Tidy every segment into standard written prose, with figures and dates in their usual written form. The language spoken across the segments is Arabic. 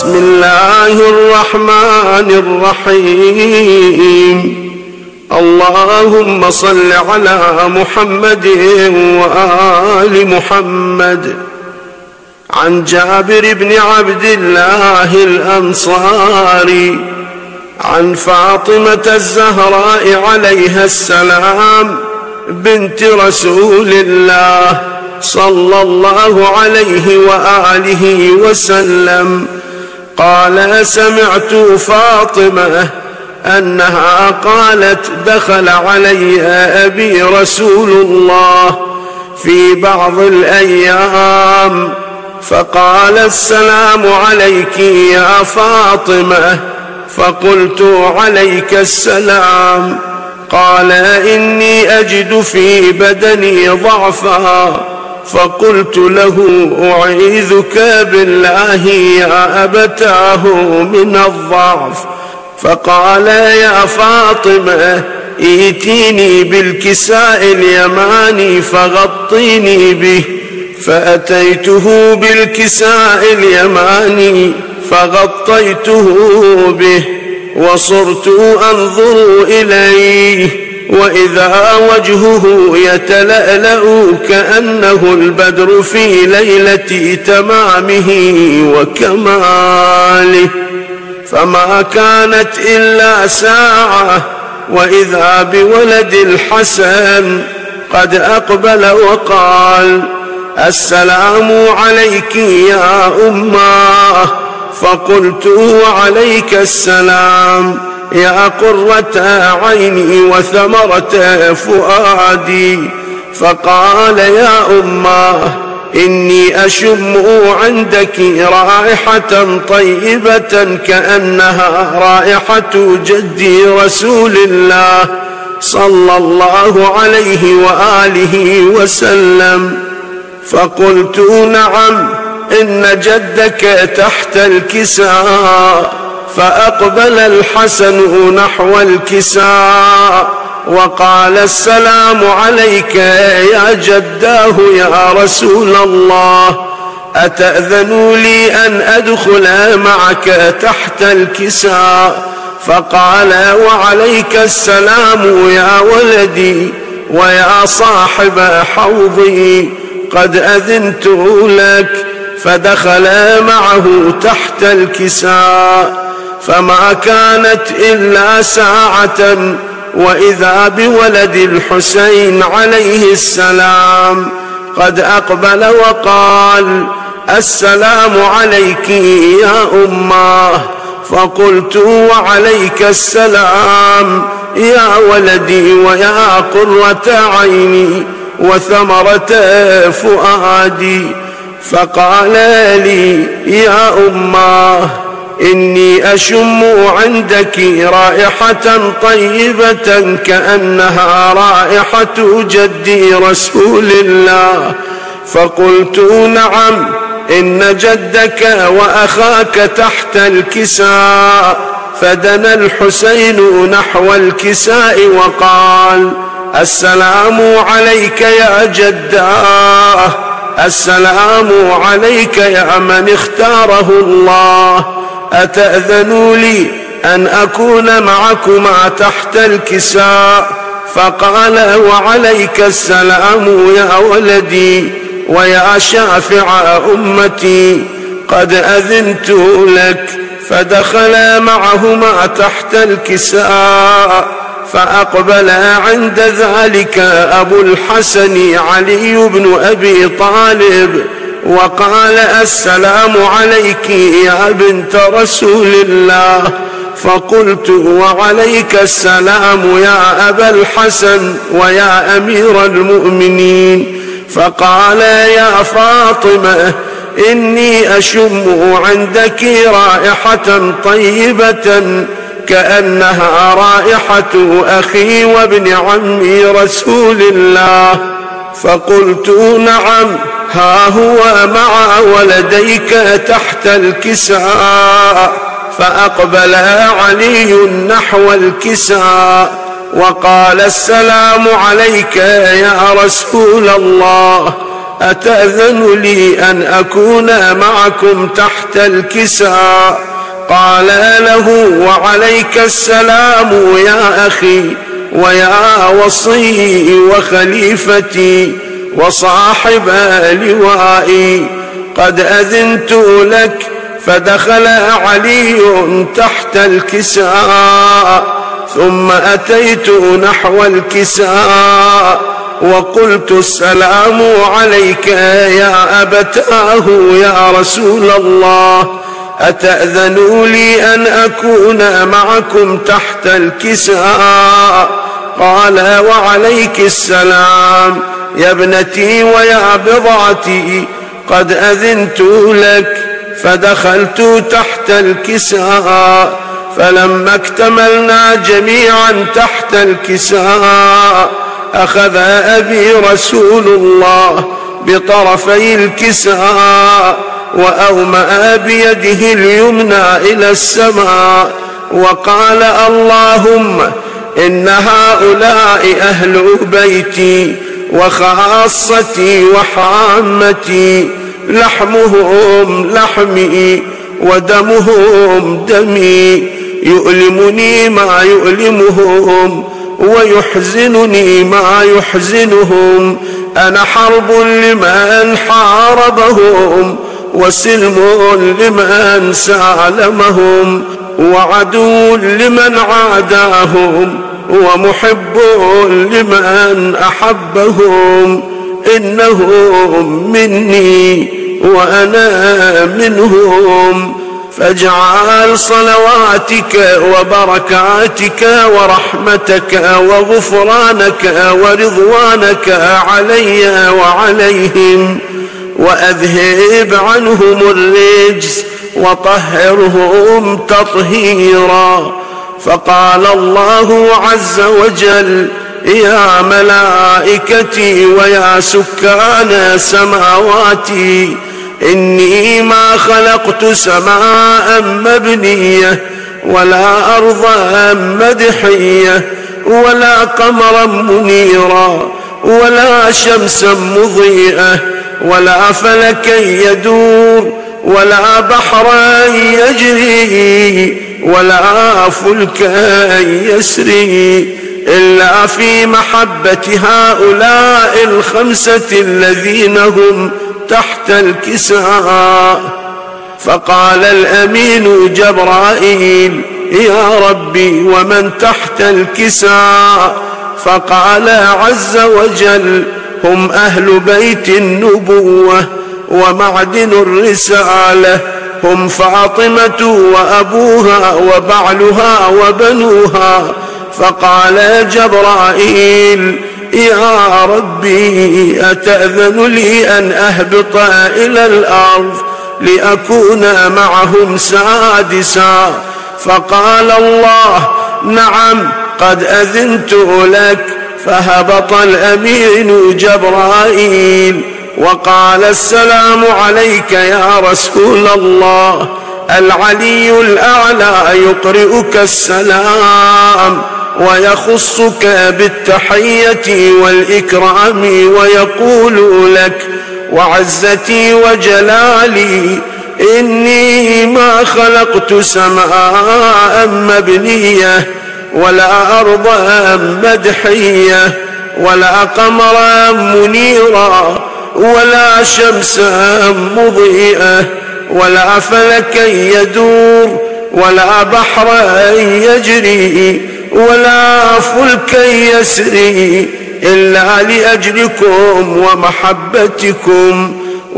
بسم الله الرحمن الرحيم. اللهم صل على محمد وآل محمد. عن جابر بن عبد الله الأنصاري عن فاطمة الزهراء عليها السلام بنت رسول الله صلى الله عليه وآله وسلم قال: سمعت فاطمة أنها قالت: دخل علي أبي رسول الله في بعض الأيام فقال: السلام عليك يا فاطمة. فقلت: عليك السلام. قال: إني أجد في بدني ضعفا. فقلت له: أعيذك بالله يا أبتاه من الضعف. فقال: يا فاطمة ائتيني بالكساء اليماني فغطيني به. فأتيته بالكساء اليماني فغطيته به وصرت أنظر إليه وإذا وجهه يتلألأ كأنه البدر في ليلة تمامه وكماله. فما كانت إلا ساعة وإذا بولد الحسن قد أقبل وقال: السلام عليك يا أماه. فقلت: وعليك السلام يا قرة عيني وثمرة فؤادي. فقال: يا أماه إني أشم عندك رائحة طيبة كأنها رائحة جدي رسول الله صلى الله عليه وآله وسلم. فقلت: نعم، إن جدك تحت الكساء. فأقبل الحسن نحو الكساء وقال: السلام عليك يا جداه يا رسول الله، أتأذن لي أن أدخل معك تحت الكساء؟ فقال: وعليك السلام يا ولدي ويا صاحب حوضي، قد أذنت لك. فدخل معه تحت الكساء فما كانت إلا ساعة وإذا بولد الحسين عليه السلام قد أقبل وقال: السلام عليك يا أماه. فقلت: وعليك السلام يا ولدي ويا قرة عيني وثمرة فؤادي. فقال لي: يا أماه إني أشم عندك رائحة طيبة كأنها رائحة جدي رسول الله. فقلت: نعم، إن جدك وأخاك تحت الكساء. فدنا الحسين نحو الكساء وقال: السلام عليك يا جداه، السلام عليك يا من اختاره الله، أتأذن لي أن أكون معكما تحت الكساء؟ فقال: وعليك السلام يا ولدي ويا شافع أمتي، قد أذنت لك. فدخل معهما تحت الكساء فأقبل عند ذلك أبو الحسن علي بن أبي طالب وقال: السلام عليك يا بنت رسول الله. فقلت: وعليك السلام يا أبا الحسن ويا أمير المؤمنين. فقال: يا فاطمة إني أشم عندك رائحة طيبة كأنها رائحة أخي وابن عمي رسول الله. فقلت: نعم، ها هو مع ولديك تحت الكساء. فأقبل علي نحو الكساء وقال: السلام عليك يا رسول الله، أتأذن لي أن أكون معكم تحت الكساء؟ قال له: وعليك السلام يا أخي، ويا وصي وخليفتي وصاحب لوائي، قد أذنت لك. فدخل علي تحت الكساء، ثم أتيت نحو الكساء وقلت: السلام عليك يا أبتاه يا رسول الله، أتأذن لي أن أكون معكم تحت الكساء؟ قال: وعليك السلام يا ابنتي ويا بضعتي، قد أذنت لك. فدخلت تحت الكساء، فلما اكتملنا جميعا تحت الكساء أخذ أبي رسول الله بطرفي الكساء وأومأ بيده اليمنى إلى السماء وقال: اللهم إن هؤلاء أهل بيتي وخاصتي وحامتي، لحمهم لحمي ودمهم دمي، يؤلمني ما يؤلمهم ويحزنني ما يحزنهم. أنا حرب لمن حاربهم وسلم لمن سالمهم، وعدو لمن عاداهم ومحب لمن أحبهم. إنهم مني وأنا منهم، فاجعل صلواتك وبركاتك ورحمتك وغفرانك ورضوانك علي وعليهم، وأذهب عنهم الرجس وطهرهم تطهيرا. فقال الله عز وجل: يا ملائكتي ويا سكان سماواتي، إني ما خلقت سماء مبنية ولا أرضا مدحية ولا قمرا منيرا ولا شمسا مضيئة ولا فلكا يدور ولا بحرا يجري ولا فلكا يسري، إلا في محبة هؤلاء الخمسة الذين هم تحت الكساء. فقال الأمين جبرائيل: يا ربي ومن تحت الكساء؟ فقال عز وجل: هم أهل بيت النبوة ومعدن الرسالة، هم فاطمة وأبوها وبعلها وبنوها. فقال جبرائيل: يا ربي أتأذن لي أن أهبط إلى الأرض لأكون معهم سادسا؟ فقال الله: نعم قد أذنت لك. فهبط الأمين جبرائيل وقال: السلام عليك يا رسول الله، العلي الأعلى يقرئك السلام ويخصك بالتحية والإكرام ويقول لك: وعزتي وجلالي إني ما خلقت سماء مبنية ولا أرضا مدحية ولا قمرا منيرا ولا شمسا مضيئة ولا فلكا يدور ولا بحرا يجري ولا فلكا يسري، إلا لأجلكم ومحبتكم،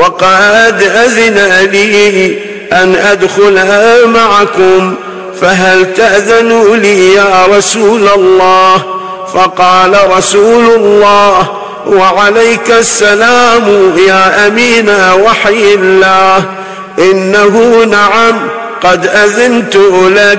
وقد أذن لي أن أدخل معكم، فهل تأذن لي يا رسول الله؟ فقال رسول الله: وعليك السلام يا أمين وحي الله، إنه نعم قد أذنت لك.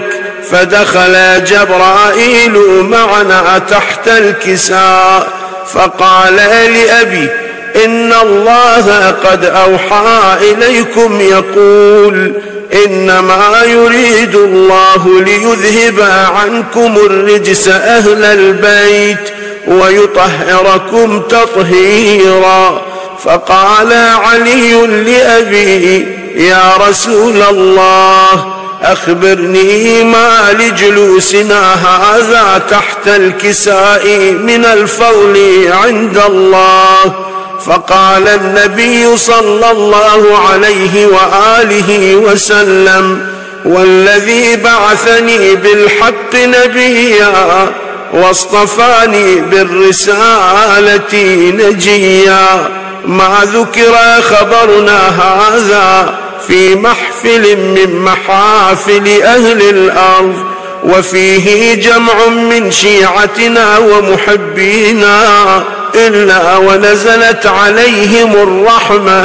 فدخل جبرائيل معنا تحت الكساء، فقال لأبي: إن الله قد أوحى إليكم يقول: إنما يريد الله ليذهب عنكم الرجس أهل البيت ويطهركم تطهيرا. فقال علي لأبي: يا رسول الله، أخبرني ما لجلوسنا هذا تحت الكساء من الفضل عند الله. فقال النبي صلى الله عليه وآله وسلم: والذي بعثني بالحق نبيا واصطفاني بالرسالة نجيا، ما ذكر خبرنا هذا في محفل من محافل أهل الأرض، وفيه جمع من شيعتنا ومحبينا، إلا ونزلت عليهم الرحمة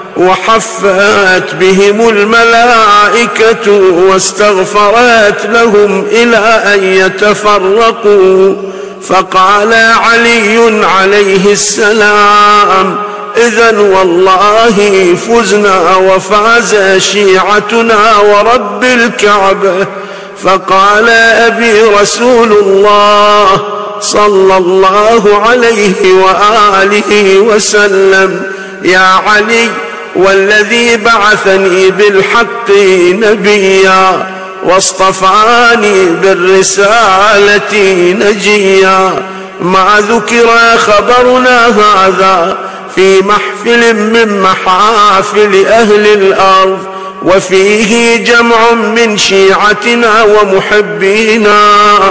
وحفت بهم الملائكة واستغفرت لهم إلى أن يتفرقوا. فقال علي عليه السلام: إذن والله فزنا وفاز شيعتنا ورب الكعبة. فقال أبي رسول الله صلى الله عليه وآله وسلم: يا علي، والذي بعثني بالحق نبيا واصطفاني بالرسالة نجيا، ما ذكر خبرنا هذا في محفل من محافل أهل الأرض، وفيه جمع من شيعتنا ومحبينا،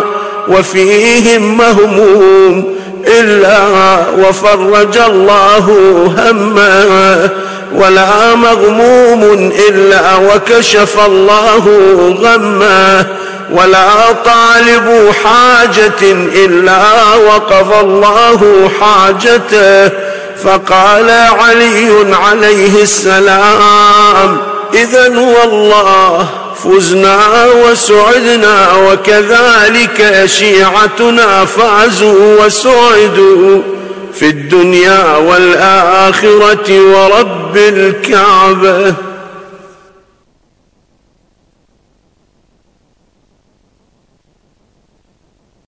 وفيهم مهموم إلا وفرج الله همه، ولا مغموم إلا وكشف الله غمه، ولا طالب حاجة إلا وقضى الله حاجته. فقال علي عليه السلام: إذن والله فزنا وسعدنا، وكذلك شيعتنا فازوا وسعدوا في الدنيا والآخرة ورب الكعبة.